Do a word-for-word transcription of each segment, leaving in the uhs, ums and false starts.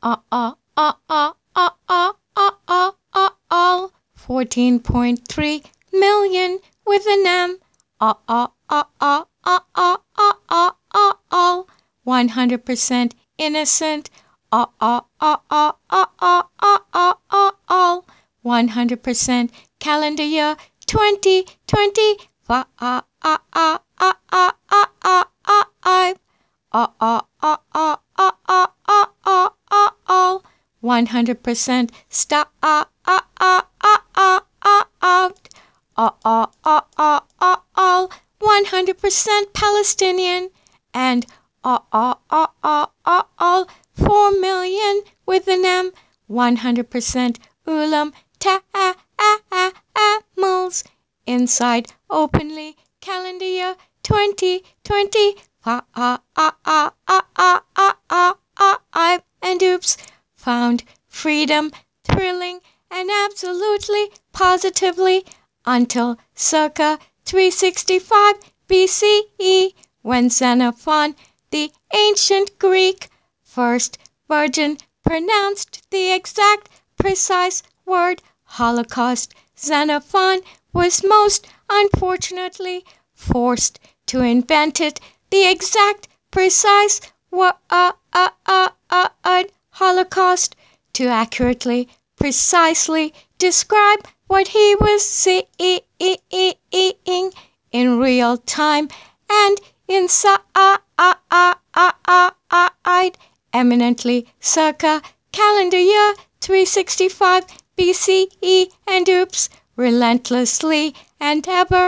Uh uh uh uh uh uh uh uh uh uh fourteen point three million with an M. Uh uh uh uh uh uh uh uh uh uh one hundred percent innocent. Uh uh uh uh uh uh uh uh uh uh one hundred percent calendar year twenty twenty. Uh uh uh uh uh uh uh uh uh uh uh uh uh uh uh uh uh uh uh uh one hundred percent stop uh uh uh uh uh uh uh uh uh uh uh uh uh one hundred percent Palestinian and uh uh uh uh uh uh four million with an M one hundred percent ulam ta'amals inside openly calendar year twenty twenty. Ah ah ah ah ah ah ah ah ah ah and oops, found freedom thrilling and absolutely positively until circa three sixty-five B C E, when Xenophon, the ancient Greek first virgin, pronounced the exact precise word Holocaust. Xenophon was most unfortunately forced to invent it, the exact precise word uh, uh, uh, uh, uh, Holocaust, to accurately, precisely describe what he was seeing in real time and inside eminently circa calendar year three sixty-five B C E and oops, relentlessly and ever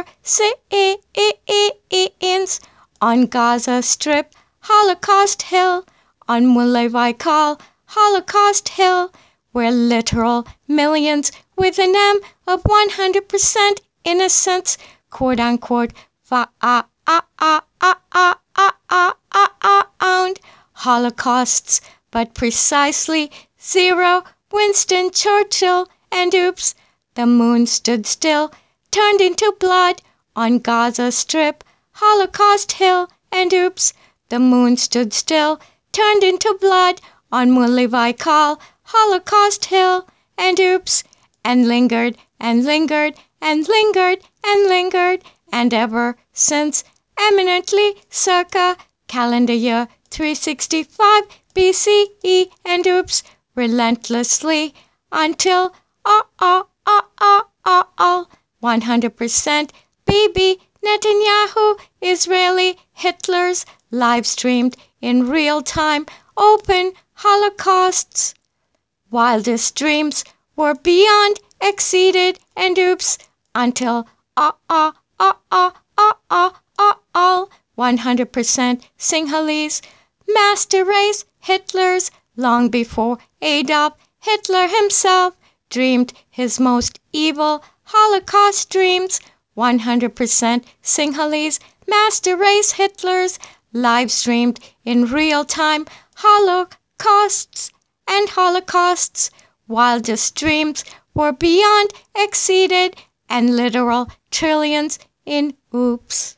since on Gaza Strip, Holocaust Hill, on Mulay Vaikal, Holocaust Hill, where literal millions with an M of one hundred percent innocence, quote unquote, fa ah ah ah ah ah ah ah ah ah owned holocausts, but precisely zero Winston Churchill and oops, the moon stood still, turned into blood on Gaza Strip, Holocaust Hill, and oops, the moon stood still, turned into blood on Mulay Vaikal, Holocaust Hill, and oops, and lingered and lingered and lingered and lingered, and ever since eminently circa calendar year three sixty-five B C E and oops, relentlessly until uh uh uh uh uh uh one hundred percent Bibi Netanyahu, Israeli Hitler's live streamed in real time open holocausts. Wildest dreams were beyond exceeded and oops until uh uh uh uh uh uh uh uh one hundred percent Sinhalese master race Hitler's long before Adolf Hitler himself dreamed his most evil Holocaust dreams. one hundred percent Sinhalese master race Hitler's live streamed in real time holocausts and holocausts. Wildest dreams were beyond exceeded and literal trillions in oops.